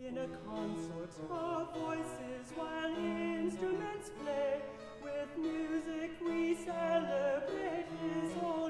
In a consort of voices while instruments play, with music we celebrate his holy